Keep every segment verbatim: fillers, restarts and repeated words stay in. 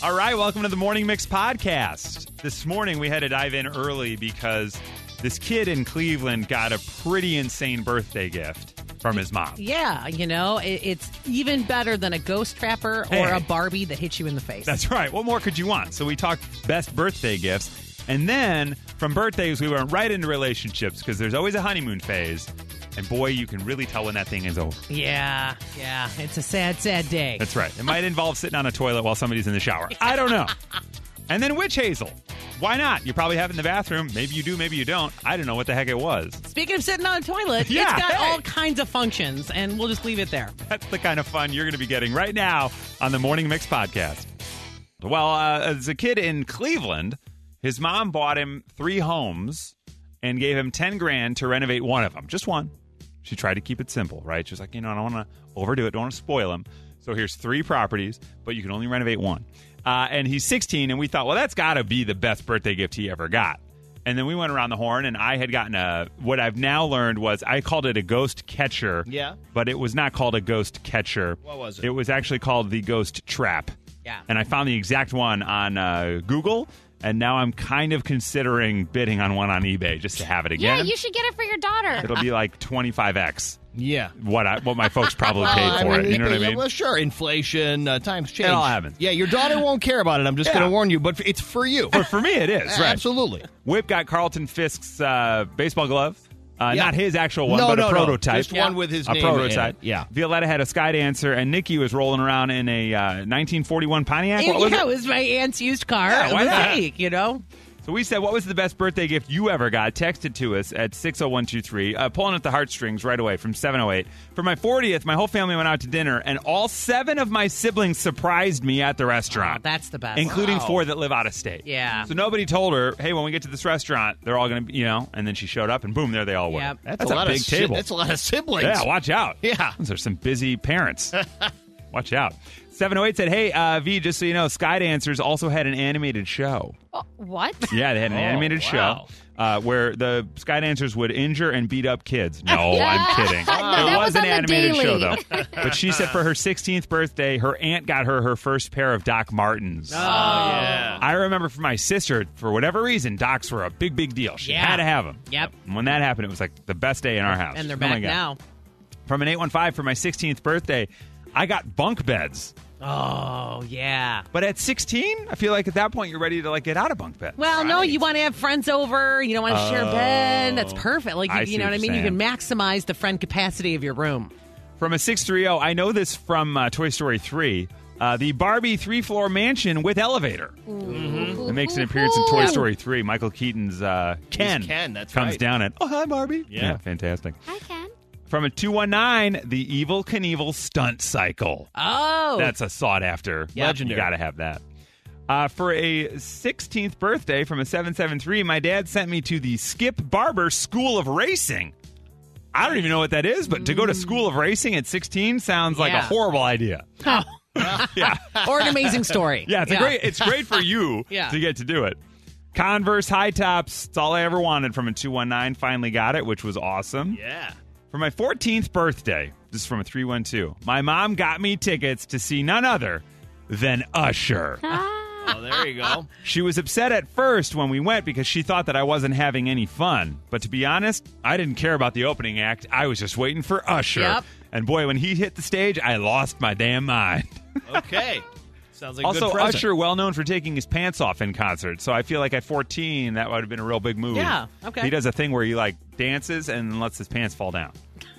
All right, welcome to the Morning Mix podcast. This morning we had to dive in early because this kid in Cleveland got a pretty insane birthday gift from his mom. Yeah, you know, it, it's even better than a ghost trapper or Hey. a Barbie that hits you in the face. That's right. What more could you want? So we talked best birthday gifts. And then from birthdays, we went right into relationships because there's always a honeymoon phase. And boy, you can really tell when that thing is over. Yeah, yeah. It's a sad, sad day. That's right. It might involve sitting on a toilet while somebody's in the shower. I don't know. And then witch hazel. Why not? You probably have it in the bathroom. Maybe you do, maybe you don't. I don't know what the heck it was. Speaking of sitting on a toilet, Yeah, it's got hey. all kinds of functions, and we'll just leave it there. That's the kind of fun you're going to be getting right now on the Morning Mix podcast. Well, uh, as a kid in Cleveland, his mom bought him three homes and gave him ten grand to renovate one of them. Just one. She tried to keep it simple, right? She's like, you know, I don't want to overdo it. Don't want to spoil him. So here's three properties, but you can only renovate one. Uh, and he's sixteen, and we thought, well, that's got to be the best birthday gift he ever got. And then we went around the horn, and I had gotten a, what I've now learned was, I called it a ghost catcher. Yeah. But it was not called a ghost catcher. What was it? It was actually called the ghost trap. Yeah. And I found the exact one on uh, Google, and now I'm kind of considering bidding on one on eBay just to have it Yeah, again. you should get it for your daughter. It'll be like twenty-five x Yeah. what I, what my folks probably paid Uh, for I it. mean, You know what I yeah, mean? Well, sure. Inflation, uh, times change. all happens. Yeah, your daughter won't care about it. I'm just Yeah. going to warn you, but it's for you. But for me, it is. Right. Absolutely. Whip got Carlton Fisk's uh, baseball glove. Uh, Yeah. Not his actual one, No, but no, a no. prototype. Just one with his a name in prototype. it. Yeah. Violetta had a Sky Dancer, and Nikki was rolling around in a uh, nineteen forty-one Pontiac. What was yeah, it? it was my aunt's used car. Yeah, it why was not? fake, you know? So we said, what was the best birthday gift you ever got? Text it to us at six oh one two three. Uh, pulling at the heartstrings right away from seven oh eight. For my fortieth, my whole family went out to dinner, and all seven of my siblings surprised me at the restaurant. Oh, that's the best. Including Wow. four that live out of state. Yeah. So nobody told her, hey, when we get to this restaurant, they're all going to be, you know, and then she showed up, and boom, there they all were. Yep. That's, a, lot big of si- table. That's a lot of siblings. Yeah, watch out. Yeah. Those are some busy parents. Watch out. seven oh eight said, hey, uh, V, just so you know, Sky Dancers also had an animated show. Oh, what? Yeah, they had an Oh, animated wow. show uh, where the Sky Dancers would injure and beat up kids. No, I'm kidding. No, that it was was an on the animated daily. show, though. But she said for her sixteenth birthday, her aunt got her her first pair of Doc Martens. Oh, yeah. I remember for my sister, for whatever reason, Docs were a big, big deal. She Yeah. had to have them. Yep. And when that happened, it was like the best day in our house. And they're Oh, my back God. now. From an eight one five for my sixteenth birthday, I got bunk beds. Oh, yeah. But at sixteen, I feel like at that point you're ready to like get out of bunk bed. Well, no, you want to have friends over. You don't want to share a bed. That's perfect. Like, you, I you see know what what I you're mean? You can saying. maximize the friend capacity of your room. From a six three zero, I know this from uh, Toy Story three. Uh, the Barbie three-floor mansion with elevator. Mm-hmm. It makes an appearance in Toy Story three. Michael Keaton's uh, Ken, Ken, that's comes right. down and, oh, hi, Barbie. Yeah. fantastic. I can. From a two one nine, the Evel Knievel stunt cycle. Oh. That's a sought-after. Legendary. You got to have that. Uh, for a sixteenth birthday from a seven seven three, my dad sent me to the Skip Barber School of Racing. I don't even know what that is, but to go to School of Racing at sixteen sounds like a Yeah. horrible idea. Oh. Yeah. Or an amazing story. Yeah, it's a great. It's great for you Yeah. to get to do it. Converse high tops. It's all I ever wanted from a two one nine. Finally got it, which was awesome. Yeah. For my fourteenth birthday, this is from a three one two, my mom got me tickets to see none other than Usher. Oh, there you go. She was upset at first when we went because she thought that I wasn't having any fun. But to be honest, I didn't care about the opening act. I was just waiting for Usher. Yep. And boy, when he hit the stage, I lost my damn mind. Okay. Sounds like a Also, good present. Usher, well known for taking his pants off in concert. So I feel like at fourteen, that would have been a real big move. Yeah, okay. He does a thing where he like dances and lets his pants fall down.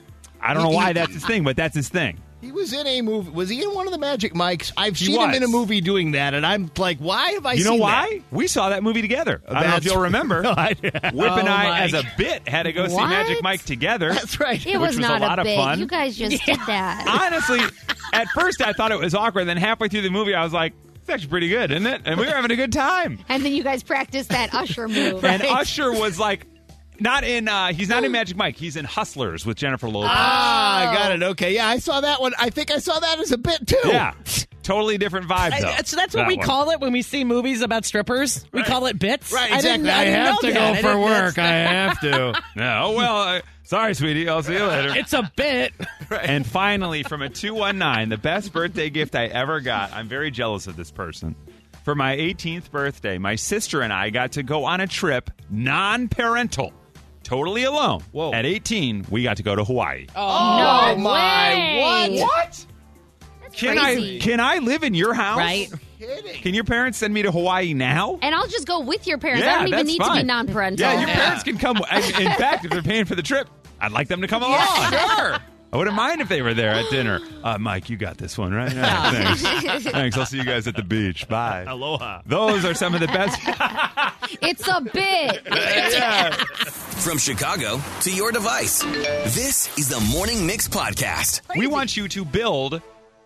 I don't know why that's his thing, but that's his thing. He was in a movie. Was he in one of the Magic Mikes? I've He seen him was. in a movie doing that, and I'm like, why have I You seen know why? that? We saw that movie together. I don't know if That's- you'll remember. No, I- Whip and Oh, I, Mike. as a bit, had to go see What? Magic Mike together. That's right. It Which was, was a not lot of bit. fun. You guys just did that. Honestly, at first I thought it was awkward. Then halfway through the movie, I was like, it's actually pretty good, isn't it? And we were having a good time. And then you guys practiced that Usher move. And Usher was like, not in, uh, he's not in Magic Mike. He's in Hustlers with Jennifer Lopez. Ah, I got it. Okay. Yeah, I saw that one. I think I saw that as a bit, too. Yeah. Totally different vibe, though. I- so that's what that we one. call it when we see movies about strippers. We call it bits. Right, I didn't- exactly. I, I didn't have know to that. I go for didn't- work. I that's- have to. No, well, uh, sorry, sweetie. I'll see you later. It's a bit. And finally, from a two one nine, the best birthday gift I ever got. I'm very jealous of this person. For my eighteenth birthday, my sister and I got to go on a trip, non-parental, totally alone. Whoa. At eighteen, we got to go to Hawaii. Oh, No my. way. What? What? That's Can crazy. I can I live in your house? Right. Kidding. Can your parents send me to Hawaii now? And I'll just go with your parents. Yeah, I don't even that's need to fine. be non-parental. Yeah, your Yeah. parents can come. I- In fact, if they're paying for the trip, I'd like them to come along. Sure. I wouldn't mind if they were there at dinner. Uh, Mike, you got this one, right? Yeah, thanks. Thanks. I'll see you guys at the beach. Bye. Aloha. Those are some of the best. It's a bit. Yeah. From Chicago to your device, this is the Morning Mix Podcast. We want you to build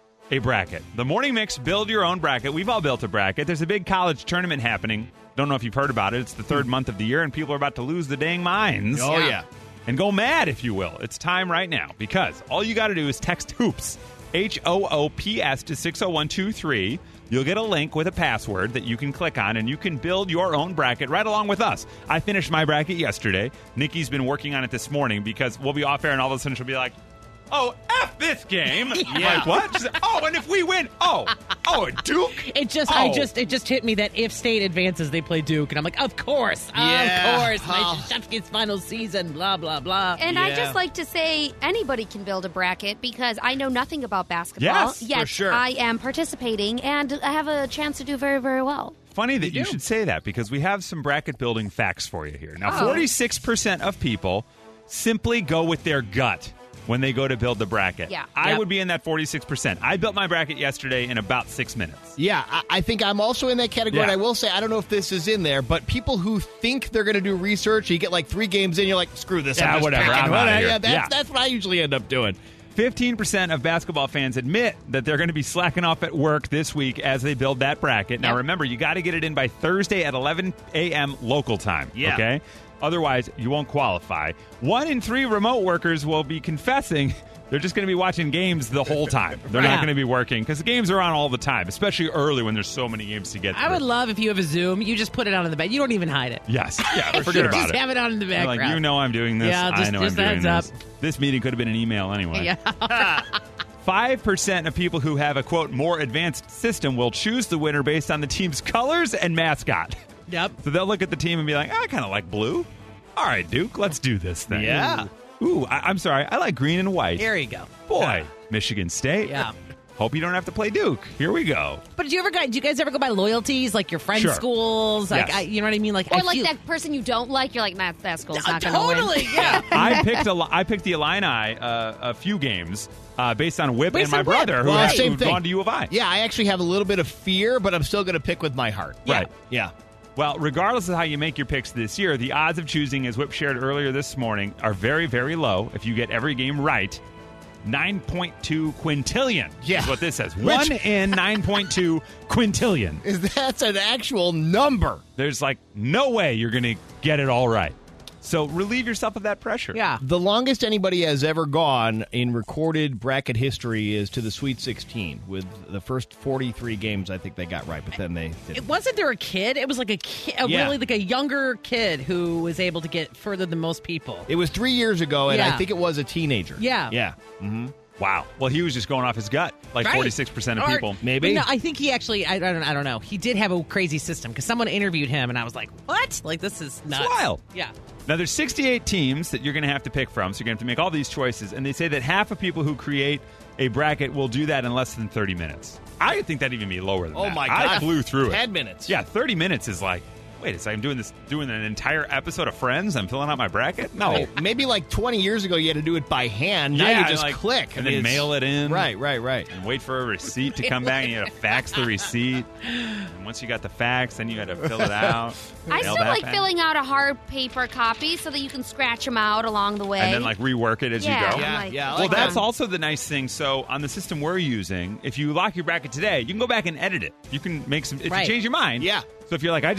a bracket. The Morning Mix, build your own bracket. We've all built a bracket. There's a big college tournament happening. Don't know if you've heard about it. It's the third month of the year, and people are about to lose the dang minds. Oh, yeah. And go mad, if you will. It's time right now, because all you got to do is text HOOPS, H O O P S, to six oh one two three. You'll get a link with a password that you can click on, and you can build your own bracket right along with us. I finished my bracket yesterday. Nikki's been working on it this morning because we'll be off air, and all of a sudden she'll be like, oh, F this game. Yeah. Like, what? She's like, oh, and if we win, oh, oh, a Duke? It just, I Oh. just, it just hit me that if State advances, they play Duke, and I'm like, of course, Yeah. of course, my Oh. Shefsky's final season, blah blah blah. And I Yeah. just like to say anybody can build a bracket because I know nothing about basketball. Yes, yet for sure. I am participating and I have a chance to do very, very well. Funny that you, You do. should say that because we have some bracket building facts for you here. Now, Oh. forty-six percent of people simply go with their gut when they go to build the bracket. Yeah. I Yep. would be in that forty-six percent. I built my bracket yesterday in about six minutes. Yeah, I, I think I'm also in that category. Yeah. And I will say, I don't know if this is in there, but people who think they're going to do research, you get like three games in, you're like, screw this. Yeah, I'm just whatever, picking. I'm outta here. Yeah, that's, Yeah. that's what I usually end up doing. fifteen percent of basketball fans admit that they're going to be slacking off at work this week as they build that bracket. Now, Yep. remember, you got to get it in by Thursday at eleven a.m. local time. Yeah. Okay? Otherwise, you won't qualify. One in three remote workers will be confessing they're just going to be watching games the whole time. They're not Yeah. going to be working because the games are on all the time, especially early when there's so many games to get I through. would love if you have a Zoom, you just put it on in the back. You don't even hide it. Yes. Yeah, forget Sure. about Just it. have it on in the You're background. like, you know I'm doing this. Yeah, I just- know just I'm a doing heads this. up. This meeting could have been an email anyway. Yeah. five percent of people who have a, quote, more advanced system will choose the winner based on the team's colors and mascot. Yep. So they'll look at the team and be like, I kind of like blue. All right, Duke, let's do this thing. Yeah. Ooh, I, I'm sorry. I like green and white. There you go. Boy, Michigan State. Yeah. Hope you don't have to play Duke. Here we go. But did you ever go, do you guys ever go by loyalties, like your friends' Sure. schools? Like, Yes. I, you know what I mean? Like, Or I like feel, that person you don't like, you're like, nah, that school's Uh, not going to win. totally, yeah. I picked a, I picked the Illini uh, a few games uh, based on Whip Based and my on Whip. brother who Well, had same who'd thing. gone to U of I. Yeah, I actually have a little bit of fear, but I'm still going to pick with my heart. Right. Yeah. Well, regardless of how you make your picks this year, the odds of choosing, as Whip shared earlier this morning, are very, very low if you get every game right. nine point two quintillion Yeah. is what this says. Which- One in nine point two quintillion. Is that's an actual number? There's like no way you're going to get it all right. So relieve yourself of that pressure. Yeah. The longest anybody has ever gone in recorded bracket history is to the Sweet sixteen with the first forty-three games I think they got right, but then they didn't. It wasn't there a kid? It was like a kid, a Yeah. really like a younger kid who was able to get further than most people. It was three years ago, and I Yeah. think it was a teenager. Yeah. Yeah. Wow. Well, he was just going off his gut, like Right. forty-six percent of Or- people. Maybe. But no, I think he actually. I, I don't. I don't know. He did have a crazy system because someone interviewed him, and I was like, "What? Like this is nuts." wild. Yeah. Now, there's sixty-eight teams that you're going to have to pick from, so you're going to have to make all these choices. And they say that half of people who create a bracket will do that in less than thirty minutes. I would think that'd even be lower than Oh that. my I God. flew through it. Ten minutes. Yeah, thirty minutes is like, wait a second, I'm doing this, doing an entire episode of Friends? I'm filling out my bracket? No. Hey, maybe like twenty years ago you had to do it by hand. Now Yeah, you just like- click. and I mean, then it's- mail it in. Right, right, right. And wait for a receipt to come back, and you got to fax the receipt. And once you got the fax, then you got to fill it out. I mail still that like back. filling out a hard paper copy so that you can scratch them out along the way. And then, like, rework it as yeah, you go. Yeah, like, yeah, I Well, like that's that. also the nice thing. So on the system we're using, if you lock your bracket today, you can go back and edit it. You can make some if Right. you change your mind. Yeah. So if you're like, I just got to get it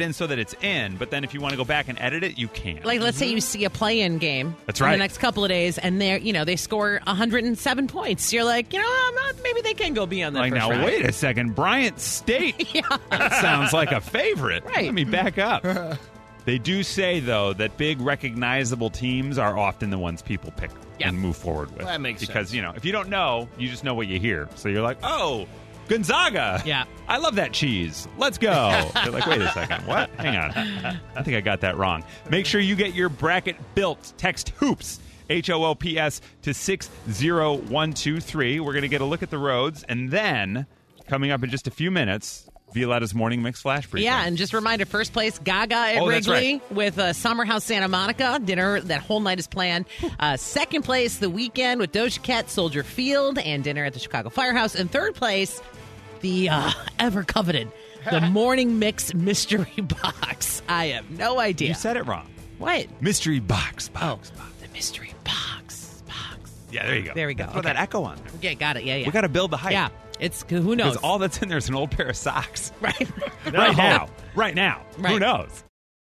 it in so that it's in, but then if you want to go back and edit it, you can't. Like, let's say you see a play-in game. That's in right. the next couple of days, and they're, you know, they score one hundred seven points. You're like, you know, I'm not, maybe they can go beyond that Like, first now, round. wait a second. Bryant State? Yeah. That sounds like a favorite. Right. Let me back up. They do say, though, that big recognizable teams are often the ones people pick Yeah. and move forward with. Well, that makes because, sense. you know, if you don't know, you just know what you hear. So you're like, oh, Gonzaga. Yeah. I love that cheese. Let's go. You're like, wait a second. What? Hang on. I think I got that wrong. Make sure you get your bracket built. Text HOOPS, H O O P S, to six zero one two three. We're going to get a look at the roads. And then, coming up in just a few minutes, Violetta's Morning Mix Flash Briefing. Yeah, and just a reminder, first place, Gaga at Oh, that's Wrigley right. with uh, Summer House Santa Monica. Dinner, that whole night is planned. Uh, second place, The Weeknd with Doja Cat, Soldier Field, and dinner at the Chicago Firehouse. And third place, the uh, ever-coveted, the Morning Mix Mystery Box. I have no idea. You said it wrong. What? Mystery box, box, Oh, box. the Mystery Box. Box. Yeah, there you go. There we go. Throw Okay. that echo on there. Yeah, got it. Yeah, yeah. We got to build the hype. Yeah, it's, who knows? Because all that's in there is an old pair of socks. right. Right now. Right now. Who Right. knows?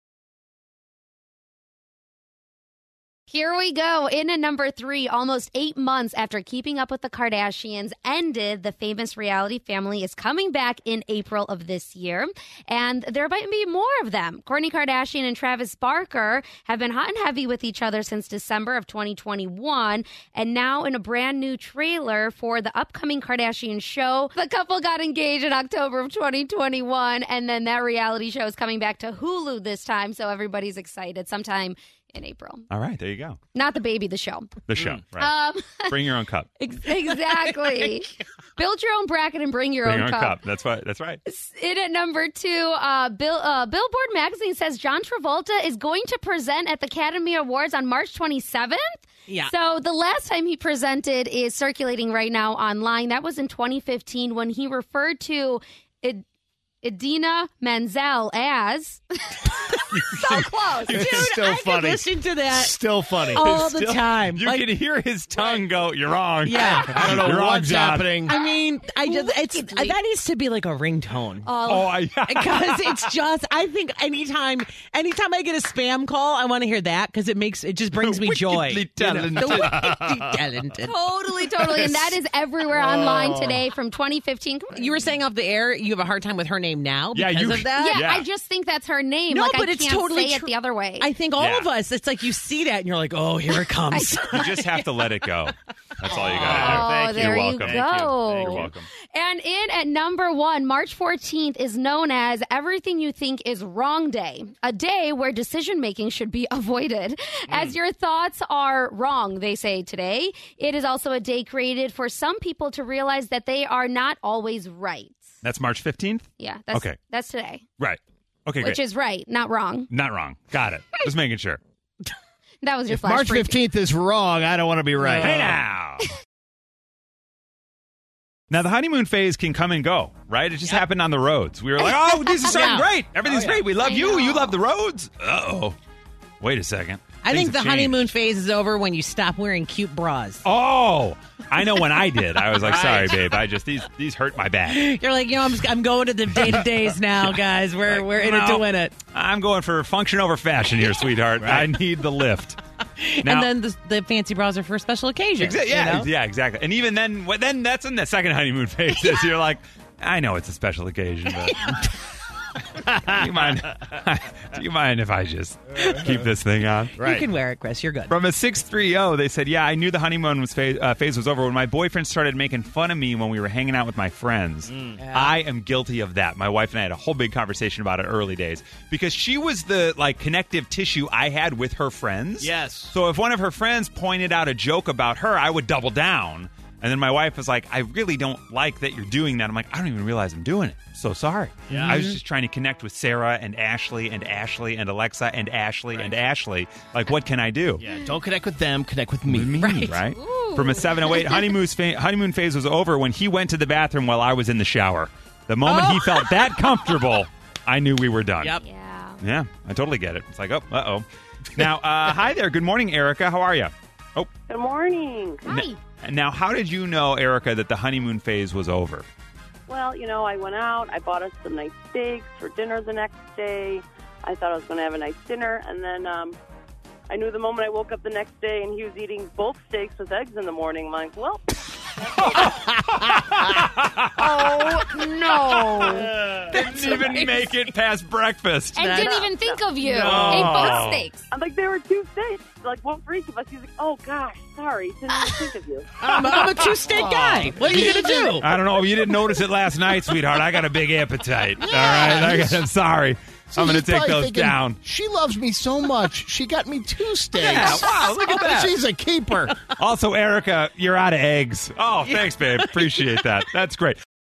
Here we go. In at number three, almost eight months after Keeping Up with the Kardashians ended, the famous reality family is coming back in April of this year. And there might be more of them. Kourtney Kardashian and Travis Barker have been hot and heavy with each other since December of twenty twenty-one. And now in a brand new trailer for the upcoming Kardashian show, the couple got engaged in October of twenty twenty-one. And then that reality show is coming back to Hulu this time. So everybody's excited sometime in April. All right, there you go. Not the baby, the show. The show. Right. Um, Bring your own cup. ex- exactly. Build your own bracket and bring your Bring own your own cup. cup. That's right. That's right. In at number two, uh, Bill, uh, Billboard magazine says John Travolta is going to present at the Academy Awards on March twenty-seventh. Yeah. So the last time he presented is circulating right now online. That was in twenty fifteen when he referred to Id- Idina Menzel as... so close. Dude, still I funny. could listen to that Still funny. all the Still- time. You Like, can hear his tongue go, you're wrong. Yeah. I don't know You're wrong, what's John. happening. I mean, I just it's Wickedly. that needs to be like a ringtone. Oh, I, Because it's just, I think anytime, anytime I get a spam call, I want to hear that because it makes it just brings me joy. Wickedly You know? talented. The wickedly talented. Totally, totally. And that is everywhere online today from twenty fifteen. You were saying off the air, you have a hard time with her name now Yeah, because you- of that. Yeah, Yeah. I just think that's her name. No, like, but I it's can't totally say it tr- the other way. I think all Yeah. of us, it's like you see that and you're like, oh, here it comes. You just have to let it go. That's all you got to do. Oh, Thank there You're you welcome. go. You're welcome. And in at number one, March fourteenth is known as Everything You Think Is Wrong Day, a day where decision making should be avoided. As your thoughts are wrong, they say today. It is also a day created for some people to realize that they are not always right. That's March fifteenth? Yeah, that's, Okay. that's today, Right. Okay, which great. is right, not wrong. Not wrong. Got it. Just making sure. That was your If flash March briefing. fifteenth is wrong, I don't want to be right. Hey now. Now, the honeymoon phase can come and go, right? It just happened on the roads. We were like, oh, this is starting Yeah. great. Everything's great. We love I you. know. You love the roads. Uh-oh. Wait a second. I Things think the have honeymoon changed. phase is over when you stop wearing cute bras. Oh, I know when I did. I was like, sorry, babe. I just, these these hurt my back. You're like, you know, I'm, just, I'm going to the day to days now, guys. We're we're in it to No. win it. I'm going for function over fashion here, sweetheart. I need the lift. Now- and then the, the fancy bras are for special occasions. Exa- yeah, you know? yeah, exactly. And even then, well, then that's in the second honeymoon phase. is You're like, I know it's a special occasion, but do you mind? Do you mind if I just keep this thing on? You can wear it, Chris. You're good. From a six three zero, they said, yeah, I knew the honeymoon was phase, uh, phase was over when my boyfriend started making fun of me when we were hanging out with my friends. I am guilty of that. My wife and I had a whole big conversation about it early days because she was the like connective tissue I had with her friends. Yes. So if one of her friends pointed out a joke about her, I would double down. And then my wife was like, I really don't like that you're doing that. I'm like, I don't even realize I'm doing it. So sorry. Yeah. I was just trying to connect with Sarah and Ashley and Ashley and Alexa and Ashley and Ashley. Like, what can I do? Yeah, don't connect with them. Connect with me. Me, right? From a seven oh eight, honeymoon, fa- honeymoon phase was over when he went to the bathroom while I was in the shower. The moment he felt that comfortable, I knew we were done. Yep. Yeah. Yeah, I totally get it. It's like, oh, uh-oh. Now, uh, hi there. Good morning, Erica. How are you? Oh, Good morning. Hi. now, how did you know, Erica, that the honeymoon phase was over? well, you know, I went out. I bought us some nice steaks for dinner the next day. I thought I was going to have a nice dinner. And then um, I knew the moment I woke up the next day and he was eating both steaks with eggs in the morning. I'm like, well. Oh, no. Didn't even right. make it past breakfast. And That- didn't even think of you. No. Ate both steaks. I'm like, there were two steaks. Like, one for each of us. He's like, oh, gosh, sorry. Didn't even think of you. I'm, I'm a two-steak guy. What are you going to do? I don't know. You didn't notice it last night, sweetheart. I got a big appetite. All right. I got, I'm sorry. See, I'm going he's to take probably those thinking, down. She loves me so much. She got me two steaks. Yeah, wow, look at that. She's a keeper. Also, Erica, you're out of eggs. Oh, thanks, babe. Appreciate that. That's great.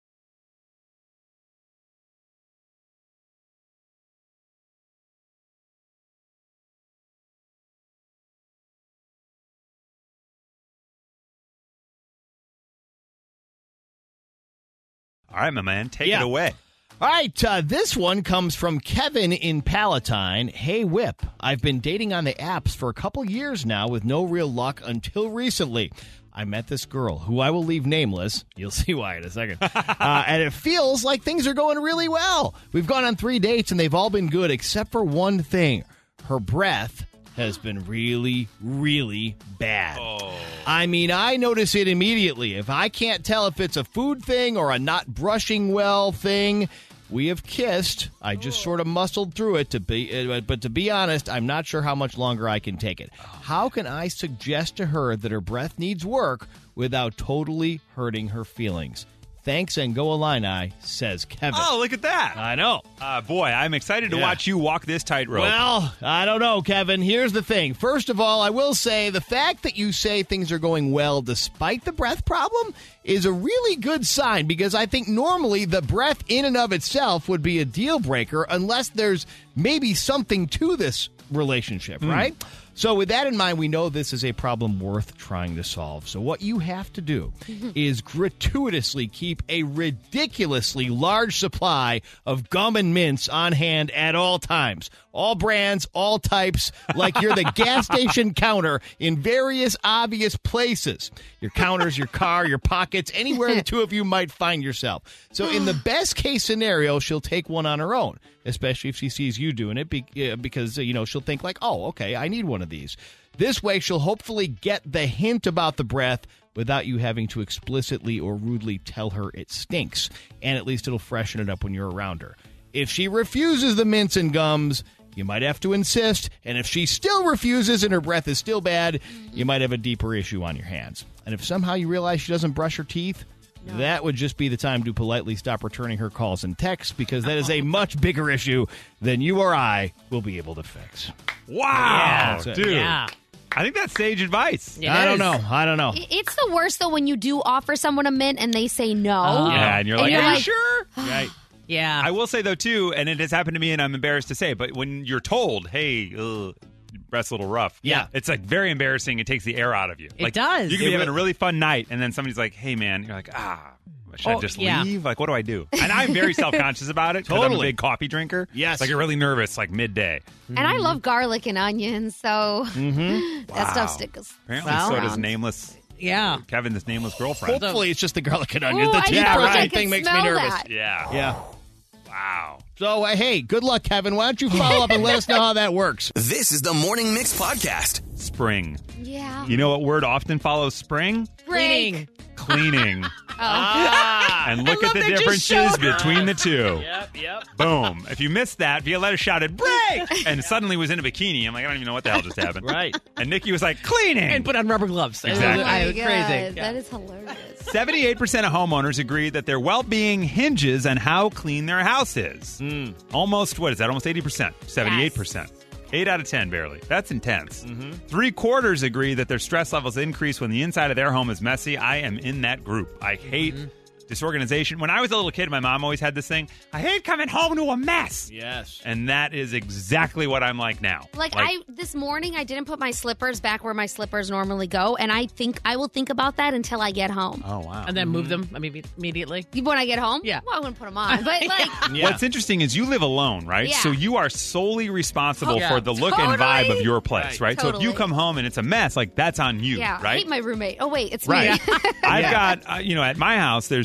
All right, my man. Take Yeah. it away. All right, uh, this one comes from Kevin in Palatine. Hey, Whip, I've been dating on the apps for a couple years now with no real luck until recently. I met this girl who I will leave nameless. You'll see why in a second. uh, and it feels like things are going really well. We've gone on three dates, and they've all been good except for one thing. Her breath has been really, really bad. Oh. I mean, I notice it immediately. If I can't tell if it's a food thing or a not brushing well thing, we have kissed. I just sort of muscled through it, to be, uh, but to be honest, I'm not sure how much longer I can take it. How can I suggest to her that her breath needs work without totally hurting her feelings? Thanks and go Illini, says Kevin. Oh, look at that. I know. Uh, boy, I'm excited to Yeah. watch you walk this tightrope. Well, I don't know, Kevin. Here's the thing. First of all, I will say the fact that you say things are going well despite the breath problem is a really good sign, because I think normally the breath in and of itself would be a deal breaker unless there's maybe something to this relationship, right? So with that in mind, we know this is a problem worth trying to solve. So what you have to do is gratuitously keep a ridiculously large supply of gum and mints on hand at all times. All brands, all types, like you're the gas station counter in various obvious places. Your counters, your car, your pockets, anywhere the two of you might find yourself. So in the best case scenario, she'll take one on her own, especially if she sees you doing it, be, uh, because, uh, you know, she'll think like, oh, okay, I need one of these. This way, she'll hopefully get the hint about the breath without you having to explicitly or rudely tell her it stinks, and at least it'll freshen it up when you're around her. If she refuses the mints and gums, you might have to insist, and if she still refuses and her breath is still bad, you might have a deeper issue on your hands. And if somehow you realize she doesn't brush her teeth, no. that would just be the time to politely stop returning her calls and texts, because that is a much bigger issue than you or I will be able to fix. Wow, Yeah, dude. Yeah. I think that's sage advice. It I is. don't know. I don't know. It's the worst, though, when you do offer someone a mint and they say no. Oh. Yeah, and you're And like, you're are you like- sure? Right. Yeah. I will say, though, too, and it has happened to me, and I'm embarrassed to say, but when you're told, hey, ugh, breath's a little rough. Yeah. It's like very embarrassing. It takes the air out of you. It like, does. You can It be having re- a really fun night, and then somebody's like, hey, man, you're like, ah, should Oh, I just yeah. leave? Like, what do I do? And I'm very self-conscious about it because I'm a Totally. big coffee drinker. Yes. Like, you're really nervous, like midday. And I love garlic and onions, so that Wow. stuff sticks. Apparently, Well- so does nameless yeah. Kevin, this nameless girlfriend. Hopefully, it's just the garlic and onions. Ooh, the I teeth feel like brushing I thing can makes me smell nervous. that. Yeah. Yeah. Wow. So, uh, hey, good luck, Kevin. Why don't you follow up and let us know how that works? This is the Morning Mix Podcast. Spring. Yeah. You know what word often follows spring? Cleaning. Cleaning. Ah. And look I at the love they just differences showed her. between the two. Yep, yep. Boom. If you missed that, Violetta shouted, break! And suddenly was in a bikini. I'm like, I don't even know what the hell just happened. Right. And Nikki was like, cleaning! And put on rubber gloves. Exactly. I Oh was my crazy. God, That is hilarious. seventy-eight percent of homeowners agree that their well-being hinges on how clean their house is. Almost, what is that? Almost eighty percent. seventy-eight percent. eight out of ten, barely. That's intense. Mm-hmm. Three quarters agree that their stress levels increase when the inside of their home is messy. I am in that group. I hate disorganization. When I was a little kid, my mom always had this thing, I hate coming home to a mess. Yes. And that is exactly what I'm like now. Like, I this morning, I didn't put my slippers back where my slippers normally go, and I think I will think about that until I get home. Oh, wow. And then move them I mean, immediately. When I get home, Yeah. well, I wouldn't put them on, but like, Yeah. What's interesting is you live alone, right? Yeah. So you are solely responsible Yeah. for the look and vibe Totally. of your place, right? Right. So if you Totally. come home and it's a mess, like that's on you, yeah, I right? hate my roommate. Oh wait, it's Right. me. I've Yeah. got, uh, you know, at my house, there's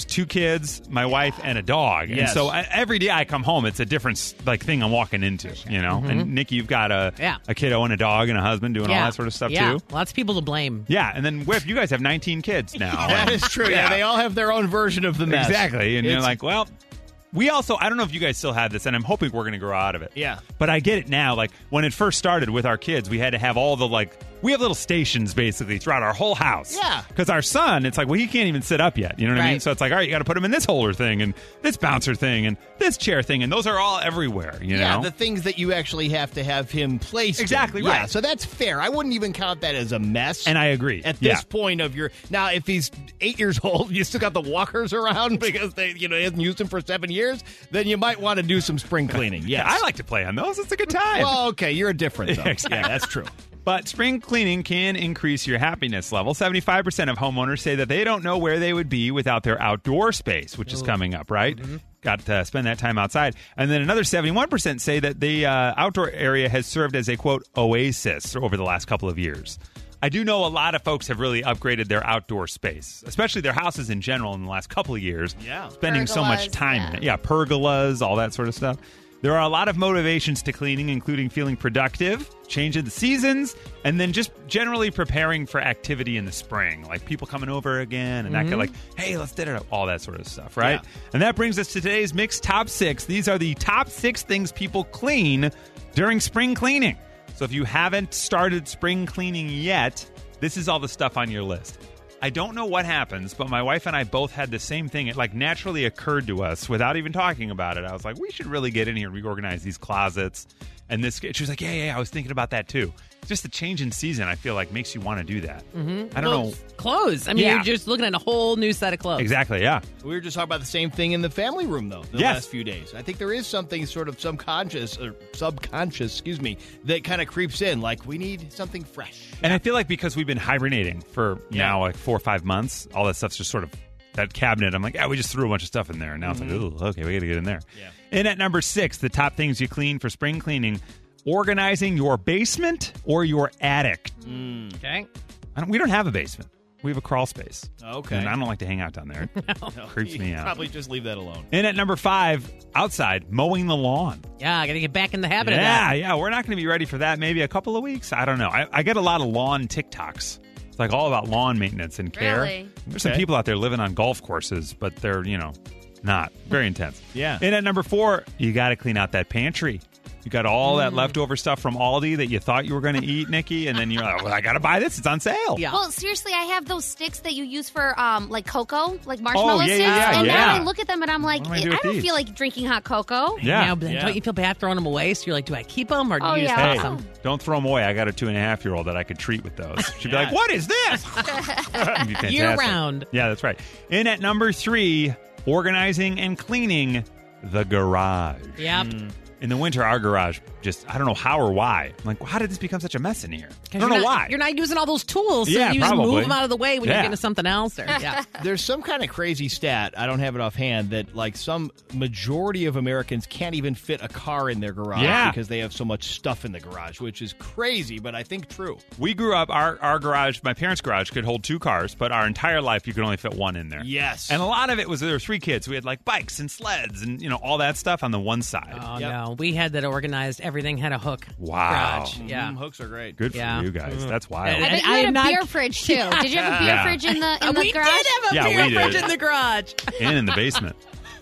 two kids, my wife, and a dog. And Yes. so I, every day I come home, it's a different like thing I'm walking into, you know? And Nikki, you've got a, Yeah. a kiddo and a dog and a husband doing all that sort of stuff, yeah. too. Lots of people to blame. Yeah, and then Whip, you guys have nineteen kids now. That is true. Yeah. They all have their own version of the mess. Exactly. And you're It's- like, well, we also, I don't know if you guys still have this, and I'm hoping we're going to grow out of it. Yeah. But I get it now. Like, when it first started with our kids, we had to have all the, like, we have little stations, basically, throughout our whole house. Yeah. Because our son, it's like, well, he can't even sit up yet. You know what I mean? Right. So it's like, all right, you got to put him in this holder thing, and this bouncer thing, and this chair thing, and those are all everywhere, you Yeah, know? the things that you actually have to have him placed in. Exactly Yeah, right. so that's fair. I wouldn't even count that as a mess. And I agree. At this Yeah. point of your now, if he's eight years old, you still got the walkers around because they, you know, he hasn't used them for seven years. Then you might want to do some spring cleaning. Yes, Yeah, I like to play on those. It's a good time. Well, okay, you're a different zone. Exactly. Yeah, that's true. But spring cleaning can increase your happiness level. seventy-five percent of homeowners say that they don't know where they would be without their outdoor space, which is coming up, right? Got to spend that time outside. And then another seventy-one percent say that the uh, outdoor area has served as a, quote, oasis over the last couple of years. I do know a lot of folks have really upgraded their outdoor space, especially their houses in general in the last couple of years. Yeah. Spending so much Pergolas, time yeah. in it. Yeah, pergolas, all that sort of stuff. There are a lot of motivations to cleaning, including feeling productive, changing the seasons, and then just generally preparing for activity in the spring, like people coming over again, and that kind of like, hey, let's get it up, all that sort of stuff, right? Yeah. And that brings us to today's Mix Top Six. These are the top six things people clean during spring cleaning. So if you haven't started spring cleaning yet, this is all the stuff on your list. I don't know what happens, but my wife and I both had the same thing. It like naturally occurred to us without even talking about it. I was like, we should really get in here and reorganize these closets. And this, she was like, yeah, yeah, yeah, I was thinking about that too. Just the change in season, I feel like makes you want to do that. Mm-hmm. I don't Well, know. Clothes. I mean, Yeah. you're just looking at a whole new set of clothes. Exactly, yeah. We were just talking about the same thing in the family room, though, the Yes. last few days. I think there is something sort of subconscious, or subconscious, excuse me, that kind of creeps in. Like, we need something fresh. And I feel like because we've been hibernating for Yeah. now like four or five months, all that stuff's just sort of that cabinet. I'm like, yeah, we just threw a bunch of stuff in there. And now it's like, oh, okay, we got to get in there. Yeah. And at number six, the top things you clean for spring cleaning, organizing your basement or your attic. Okay. I don't, we don't have a basement. We have a crawl space. Okay. And I don't like to hang out down there. It creeps me out. Probably just leave that alone. And at number five, outside, mowing the lawn. Yeah, I got to get back in the habit of Yeah, that. yeah. We're not going to be ready for that maybe a couple of weeks. I don't know. I, I get a lot of lawn TikToks. It's like all about lawn maintenance and care. Really? There's some Okay. people out there living on golf courses, but they're, you know, not. Very intense. Yeah. And at number four, you got to clean out that pantry. You got all that leftover stuff from Aldi that you thought you were going to eat, Nikki, and then you're like, well, I got to buy this. It's on sale. Yeah. Well, seriously, I have those sticks that you use for um, like cocoa, like marshmallow Oh, yeah, sticks. yeah, and yeah. now I look at them and I'm like, What do I I, do with don't these? feel like drinking hot cocoa. Yeah. Now, but Yeah. don't you feel bad throwing them away? So you're like, do I keep them or do Oh, you just yeah. toss Hey, them? don't throw them away. I got a two and a half year old that I could treat with those. She'd be like, "What is this?" It'd be fantastic. Year round. Yeah, that's right. And at number three, organizing and cleaning the garage. Yep. In the winter, our garage just, I don't know how or why. I'm like, how did this become such a mess in here? I don't know you're not, why. You're not using all those tools, so Yeah, you just probably. move them out of the way when Yeah. you get into something else. Or, yeah. There's some kind of crazy stat, I don't have it offhand, that like some majority of Americans can't even fit a car in their garage Yeah. because they have so much stuff in the garage, which is crazy, but I think true. We grew up, our, our garage, my parents' garage could hold two cars, but our entire life you could only fit one in there. Yes. And a lot of it was there were three kids. We had like bikes and sleds and, you know, all that stuff on the one side. Oh, Yep. no. We had that organized. Everything had a hook. Wow. Garage. Yeah. Mm, hooks are great. Good for Yeah. you guys. That's wild. And- I bet you I had am a not- beer fridge too. Did you have a beer Yeah. fridge in the in the we garage? did have a Yeah, beer we fridge did. in the garage. And in the basement.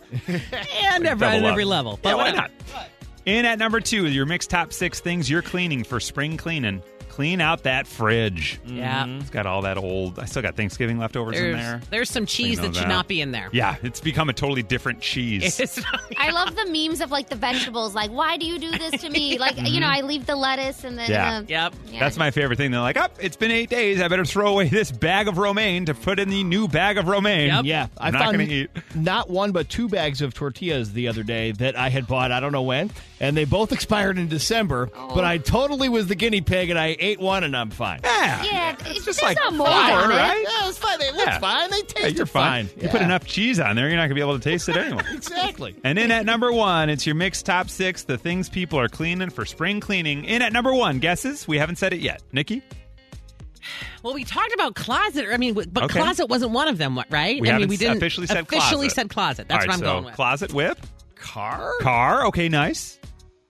And every, Double at up. every level. But Yeah, why whatever. not? And at number two, your mixed top six things you're cleaning for spring cleaning. Clean out that fridge. Yeah. It's got all that old. I still got Thanksgiving leftovers in There's, there. there's some cheese Clean that those should out. not be in there. Yeah, it's become a totally different cheese. It's not- I love the memes of like the vegetables. Like, why do you do this to me? Like, you know, I leave the lettuce and the. Mm-hmm. Yeah. and the- Yep. yeah. That's my favorite thing. They're like, oh, it's been eight days. I better throw away this bag of romaine to put in the new bag of romaine. Yep. Yeah, I I'm not found going to eat. not one but two bags of tortillas the other day that I had bought, I don't know when, and they both expired in December, Oh. but I totally was the guinea pig and I ate one and I'm fine. Yeah. Yeah, It's it's just there's like no mold flour, on it. right? Yeah, it's fine. They look Yeah. fine. They taste Yeah, you're fine. fine. You put Yeah. enough cheese on there, you're not going to be able to taste it anyway. Exactly. And in at number one, it's your mixed top six, the things people are cleaning for spring cleaning. In at number one, guesses? We haven't said it yet. Nikki? Well, we talked about closet. I mean, but Okay. closet wasn't one of them, right? We I haven't mean, we didn't officially said officially closet. said closet. That's All what right, I'm so going with. Closet, whip, Car? car. Okay, nice.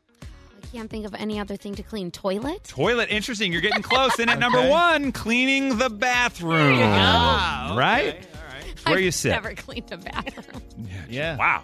I can't think of any other thing to clean. Toilet? Toilet, interesting. You're getting close. And at number Okay. one, cleaning the bathroom. Ah, okay. Right? All right. Where I've you sit. Never cleaned a bathroom. Yeah. Wow.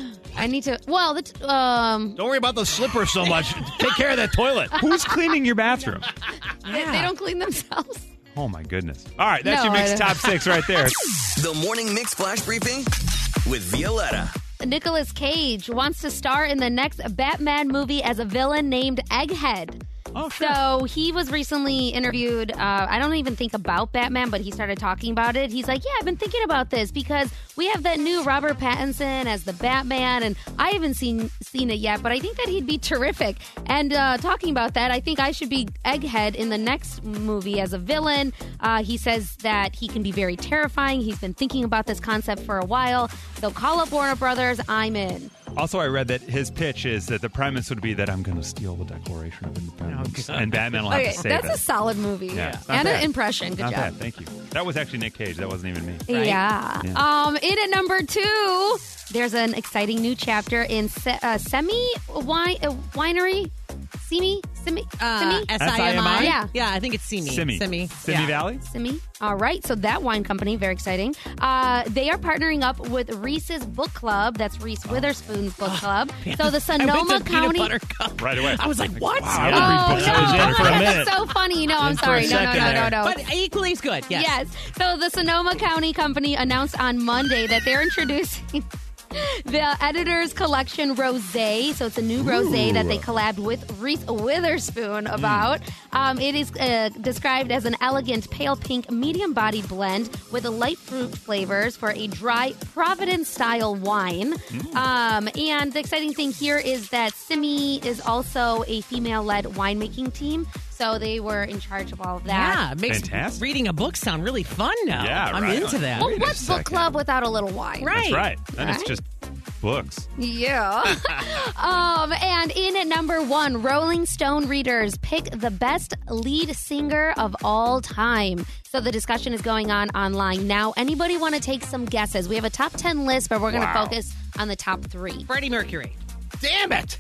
I need to. Well, the t- um, Don't worry about those slippers so much. Take care of that toilet. Who's cleaning your bathroom? they, they don't clean themselves. Oh, my goodness. All right, that's No, your mix I don't- top six right there. The Morning Mix Flash Briefing with Violetta. Nicolas Cage wants to star in the next Batman movie as a villain named Egghead. Oh, sure. So he was recently interviewed. Uh, I don't even think about Batman, but he started talking about it. He's like, yeah, I've been thinking about this because we have that new Robert Pattinson as the Batman, and I haven't seen seen it yet, but I think that he'd be terrific. And uh, talking about that, I think I should be Egghead in the next movie as a villain. Uh, he says that he can be very terrifying. He's been thinking about this concept for a while. So call up Warner Brothers. I'm in. Also, I read that his pitch is that the premise would be that I'm going to steal the Declaration of Independence, and Batman will have Okay, to save that's it. a solid movie. Yeah, it's not And bad. an impression. Good Not job. bad, thank you. That was actually Nick Cage. That wasn't even me. Right? Yeah. Yeah. Um, in at number two, there's an exciting new chapter in Se- uh, Semi wine, uh, Winery. Simi? Simi? Uh, Simi? S I M I? Yeah. Yeah, I think it's Simi. Simi. Simi. Simi Yeah. Valley? Simi. All right. So that wine company, very exciting. Uh, they are partnering up with Reese's Book Club. That's Reese Witherspoon's book club. So the I Sonoma went to County. Peanut Butter Cup. Right away. I was like, what? Wow, I Yeah. would read Oh, books. no. I was in for a That's minute. so funny. No, I'm In for a sorry. No, no, second no, no, there. no. But equally as good, yes. Yes. So the Sonoma County Company announced on Monday that they're introducing the Editor's Collection Rosé. So it's a new rosé that they collabed with Reese Witherspoon about. Um, it is uh, described as an elegant pale pink medium-bodied blend with a light fruit flavors for a dry Providence-style wine. Um, and the exciting thing here is that Simi is also a female-led winemaking team. So they were in charge of all of that. Yeah, it makes Fantastic. reading a book sound really fun now. Yeah, I'm right. into that. Well, Wait a what's book second. club without a little wine? Right. That's right. Then it's Right? just books. Yeah. um, and in at number one, Rolling Stone readers pick the best lead singer of all time. So the discussion is going on online now. Anybody want to take some guesses? We have a top ten list, but we're going to Wow. focus on the top three. Freddie Mercury. Damn it.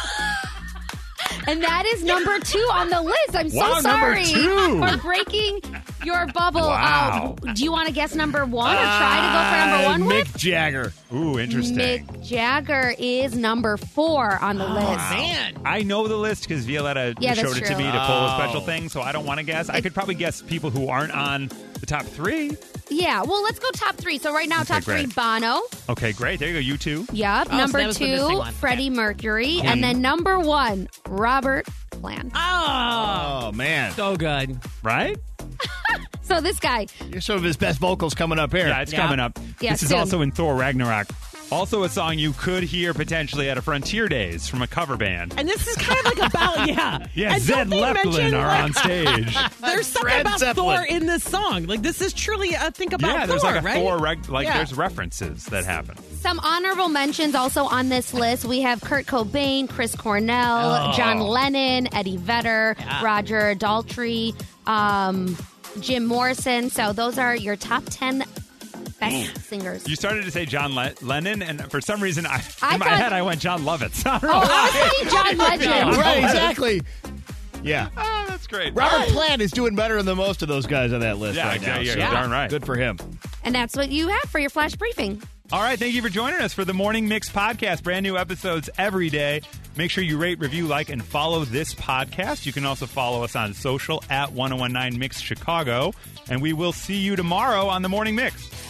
And that is number two on the list. I'm Wow, so number sorry two. for breaking your bubble. Wow. Uh, do you want to guess number one or try to go for number Uh, one with? Mick Jagger. Ooh, interesting. Mick Jagger is number four on the list. Man. I know the list because Violetta Yeah, that's showed it to true. me to pull a Oh. special thing, so I don't want to guess. I could probably guess people who aren't on the top three. Yeah, well, let's go top three. So right now, Okay, top three, great. Bono. Okay, great. There you go. You two. Yep. Oh, so number that was the missing two, one. Freddie Mercury. And then number one, Robert Plant. Oh, Oh, man. so good. Right? So this guy, Here's some of his best vocals coming up here. Yeah, it's Yeah. coming up. Yeah, this is soon. also in Thor Ragnarok. Also a song you could hear potentially at a Frontier Days from a cover band. And this is kind of like about, yeah. Yeah, And Zed don't they Leppelin mention, are like, on stage. There's something Fred about Zeppelin. Thor in this song. Like, this is truly a think about yeah, Thor, there's like a right? Thor, reg- like Yeah. there's references that happen. some honorable mentions also on this list. We have Kurt Cobain, Chris Cornell, Oh. John Lennon, Eddie Vedder, Yeah. Roger Daltrey, um, Jim Morrison. So those are your top ten best singers. You started to say John Le- Lennon, and for some reason, I, I in my thought- head, I went John Lovitz. I don't know Oh, why. I was thinking John Legend. Right, exactly. Yeah. Oh, that's great. Robert Plant is doing better than most of those guys on that list Yeah, right now. yeah, so you're darn right. Good for him. And that's what you have for your flash briefing. All right, thank you for joining us for the Morning Mix podcast. Brand new episodes every day. Make sure you rate, review, like, and follow this podcast. You can also follow us on social at ten nineteen Mix Chicago. And we will see you tomorrow on the Morning Mix.